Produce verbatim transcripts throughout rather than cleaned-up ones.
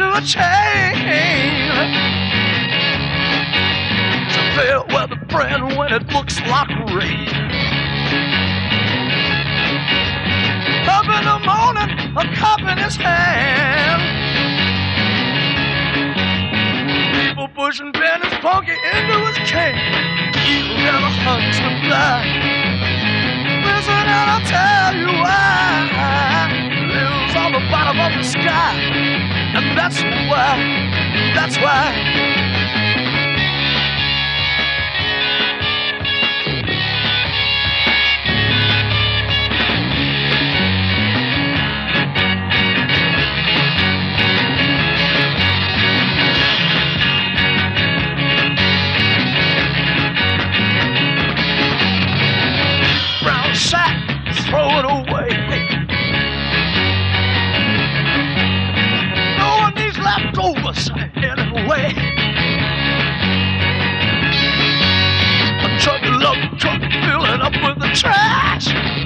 a chain. So fair weather friend when it looks like rain. Up in the morning, a cup in his hand. People pushing pennies, punky into his can. Eagle never hunts the fly. Listen and I'll tell you why. Lives on the bottom of the sky. And that's why, that's why. Sack, throw it away. No one needs leftovers anyway. A truck, a love truck filling up with the trash.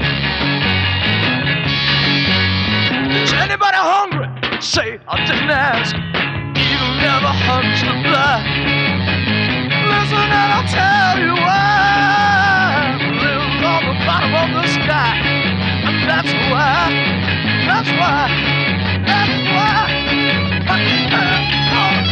Is anybody hungry? Say I didn't ask. Eagle never hunts the fly. Listen and I'll tell you why. On the bottom of the sky, and that's why, that's why, that's why, that's why.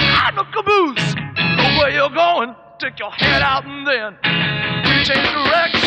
Take your head out and then we change direction.